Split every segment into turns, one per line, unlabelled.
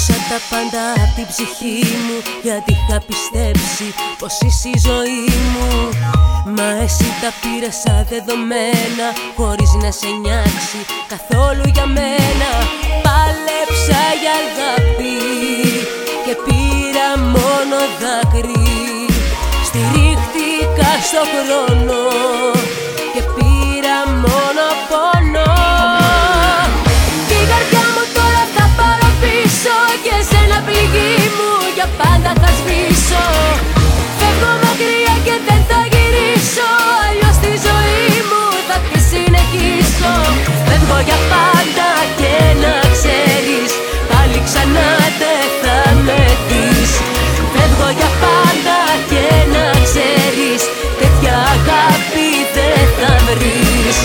Έδωσα τα πάντα απ' την ψυχή μου, γιατί είχα πιστέψει πως είσαι η ζωή μου. Μα εσύ τα πήρες σαν δεδομένα, χωρίς να σε νιάξει καθόλου για μένα. Πάλεψα για αγάπη και πήρα μόνο δάκρυ. Στηρίχτηκα στο χρόνο και πήρα μόνο πόνο. Την καρδιά μου τώρα θα πάρω πίσω και σε ένα πληγή μου για πάντα θα σβήσω. Φεύγω μακριά και δεν θα γυρίσω, αλλιώς τη ζωή μου θα τη συνεχίσω. Φεύγω για πάντα και να ξέρεις, πάλι ξανά δεν θα με δεις. Φεύγω για πάντα και να ξέρεις, τέτοια αγάπη δεν θα βρεις.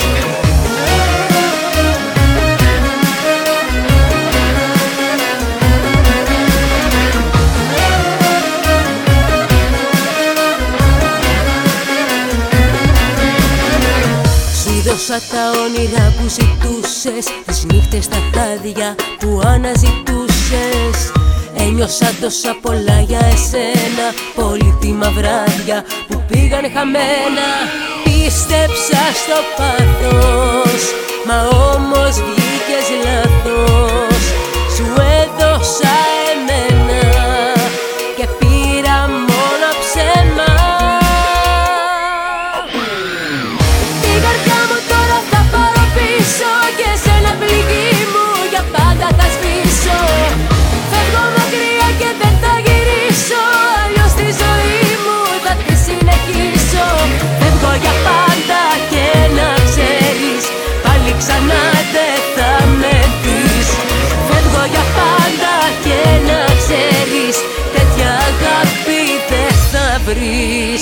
Δώσα τα όνειρα που ζητούσες, τις νύχτες τα χάδια που αναζητούσες. Ένιωσα τόσα πολλά για εσένα, πολύτιμα βράδια που πήγαν χαμένα. Πίστεψα στο πάθος, μα όμως βγήκες λάθος. Σου έδωσα εμένα και πήρα μόνο ψέμα. Και σε ένα πληγή μου για πάντα θα σβήσω. Φεύγω μακριά και δεν θα γυρίσω, αλλιώς τη ζωή μου θα τη συνεχίσω. Φεύγω για πάντα και να ξέρεις, πάλι ξανά δεν θα με δεις. Φεύγω για πάντα και να ξέρεις, τέτοια αγάπη δεν θα βρεις.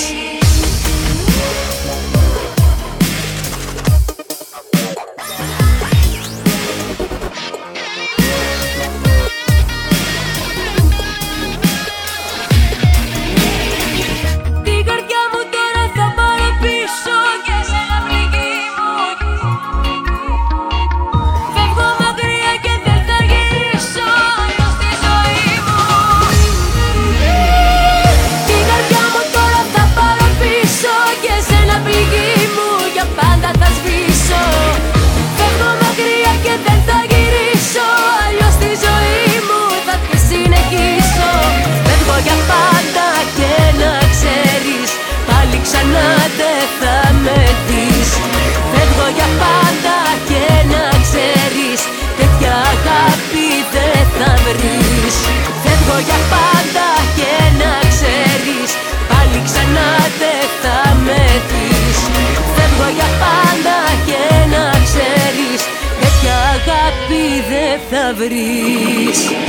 Ξανά δεν θα με δεις. Φεύγω για πάντα και να ξέρεις, τέτοια αγάπη δεν θα βρεις. Φεύγω για πάντα και να ξέρεις, πάλι ξανά δεν θα με δεις. Φεύγω για πάντα και να ξέρεις, τέτοια αγάπη δεν θα βρεις.